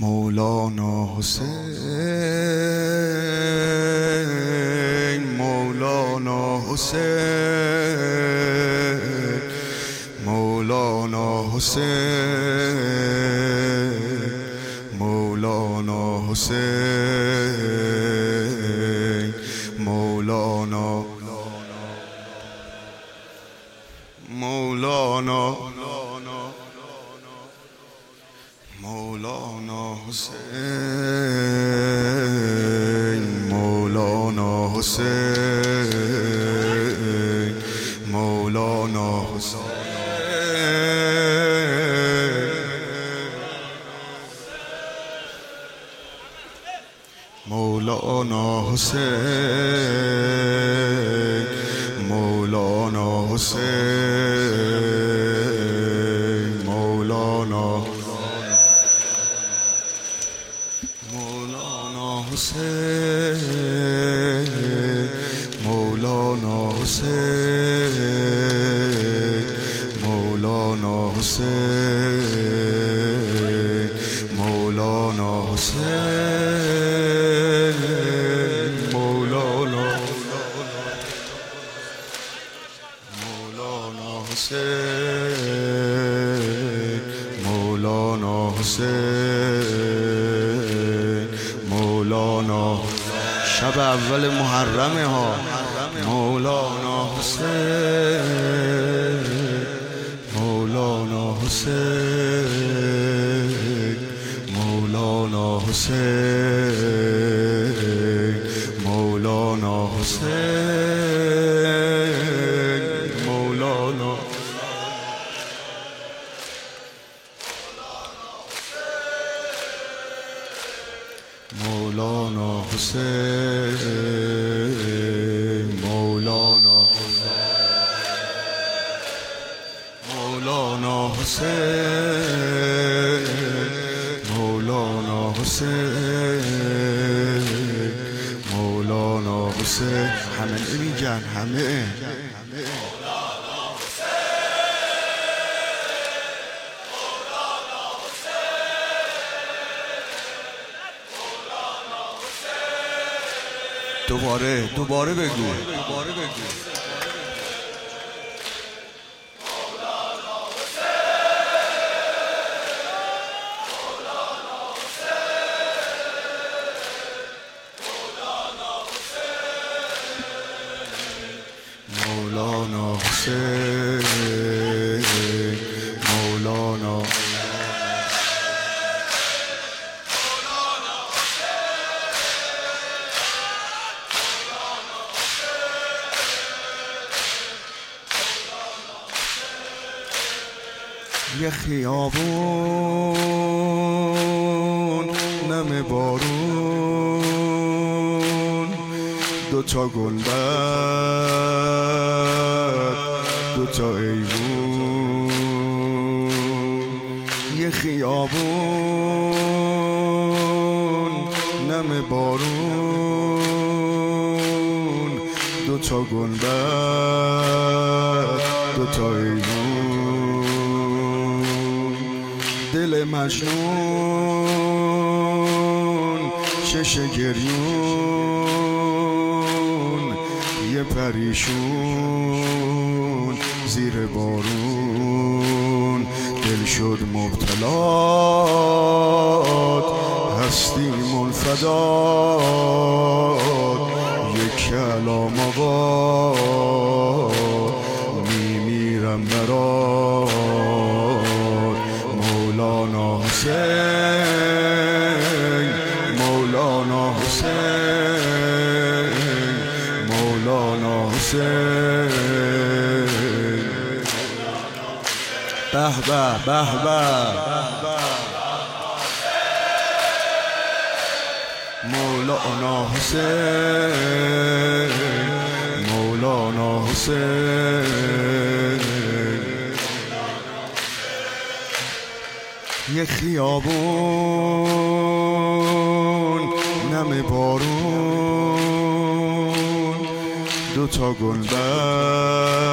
مولانا حسین، مولانا حسین، مولانا حسین، مولانا حسین، مولانا مولانا مولانا حسین، مولانا حسین، مولانا حسین، مولانا حسین، مولانا حسین، مولانا حسین، مولانا حسین، مولانا حسین، مولانا حسین، مولانا مولانا حسین، مولانا حسین، مولانا شب اول محرمه ها، مولانا حسین، مولانا حسین، مولانا حسین، مولانا حسین، مولانا مولانا حسین، مولانا مولانا حسین، مولانا حسین، مولانا حسین. همه نمیگن، همه دوباره بگو. مولانا حسین، مولانا یه خیابون نم بارون، دوتا گنبد دوتا ایوون. یه خیابون نم بارون، دوتا گنبد دوتا ایوون. دل مجنون شش گریون، یه پریشون زیر بارون. دل شد مبتلات، هستی منفدات، یک کلام آقا میمیرم برات. مولانا حسین، مولانا حسین، مولانا حسین. به به به به، مولانا حسین، مولانا حسین. یه خیابون نم بارون، دوتا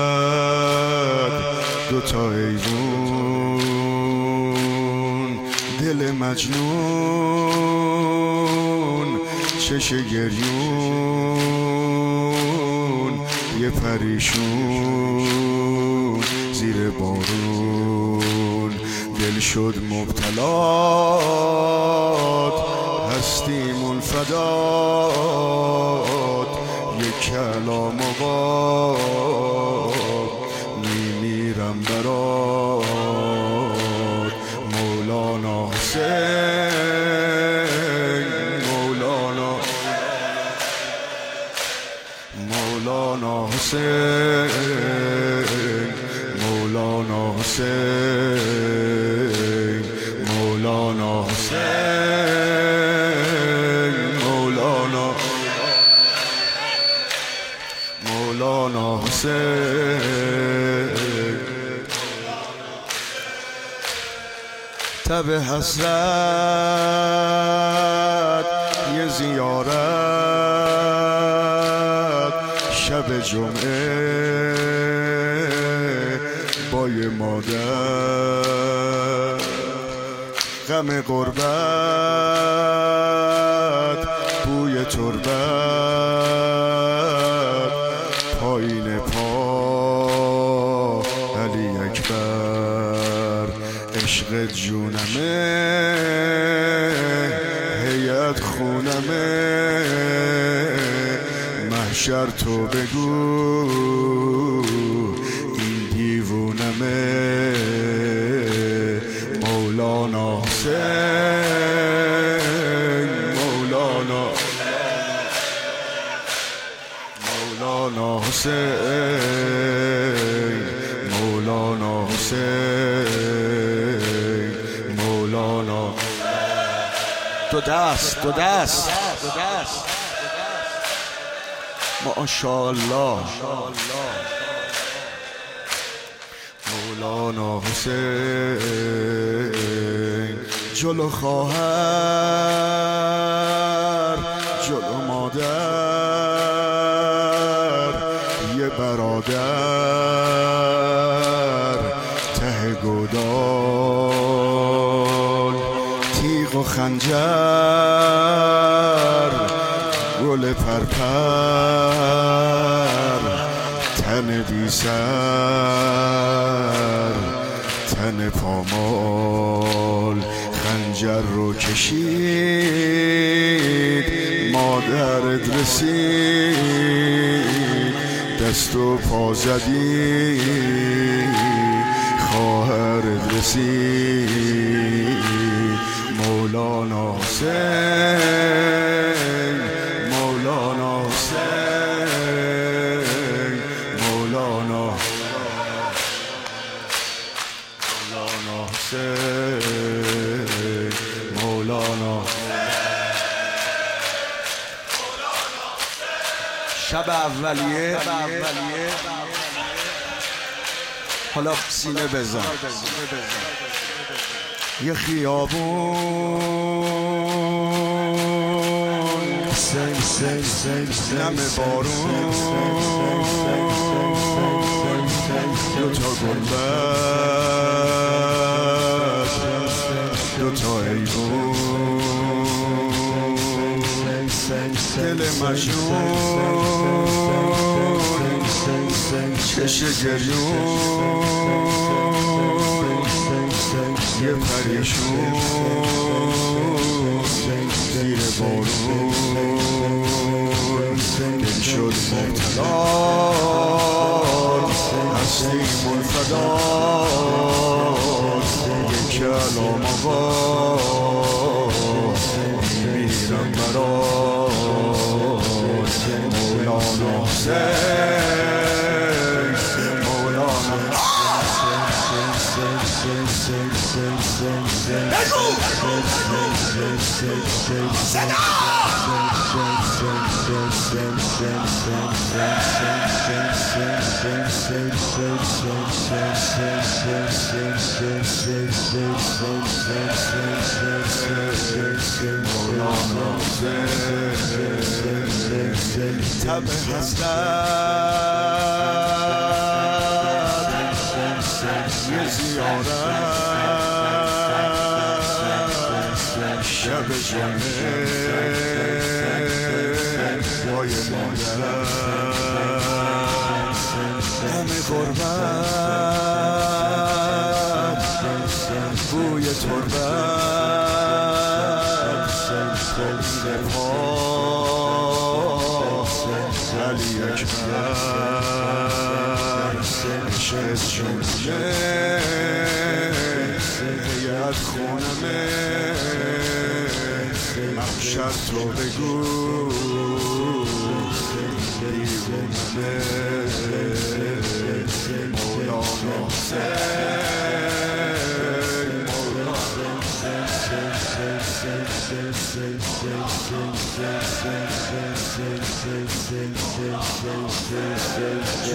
گنبد دوتا ایوون. دل مجنون چش گریون یه پریشون زیر بارون دل شد مبتلات هستیمون فدات یک کلام آقا میمیرم برات مولانا حسین مولانا حسین مولانا حسین مولانا حسین مولانا حسین تب حسرت یه زیارت شب جمعه با یه مادر غم غربت بوی تربت پایین پا علی اکبر عشق جونمه هیئت خونمه محشر تو بگو این دیوونمه مولانا حسین مولانا حسین مولانا حسین مولانا دو دست ماشاءالله مولانا حسین جلو خواهر جلو مادر یه برادر ته گودال تیغ و خنجر گل پرپر تن بی سر تن پامال خنجر رو کشید مادرت رسید دست و پا زدی خواهرت رسید مولانا حسین مولانا حسین مولانا حسین مولانا شب اولیه حالا سینه بزن یه خیابون نم بارون دوتا گنبد دوتا ایوون دل مجنون چش گریون یه پریشون زیر بارون دل شد مبتلات هستیمون فدات یک کلام آقا میمیرم برات مولانا حسین مولانا تب حسرت یه زیارت شب جمعه وای مادر همه غربت بوی تربت پایین پا علی اکبر نشست جونه هیئت خونمه محشر تو بگو دیوانه مولانا حسین